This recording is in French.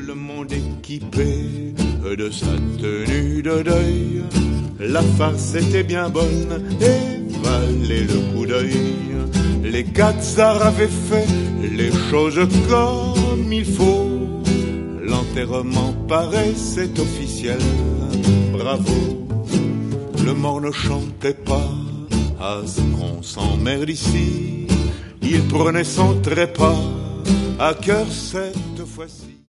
le monde équipé de sa tenue de deuil. La farce était bien bonne et valait le coup d'œil. Les quatre tsars avaient fait les choses comme il faut. L'enterrement paraissait officiel, bravo. Le mort ne chantait pas à ce qu'on s'emmerde ici. Il prenait son trépas à cœur cette fois-ci.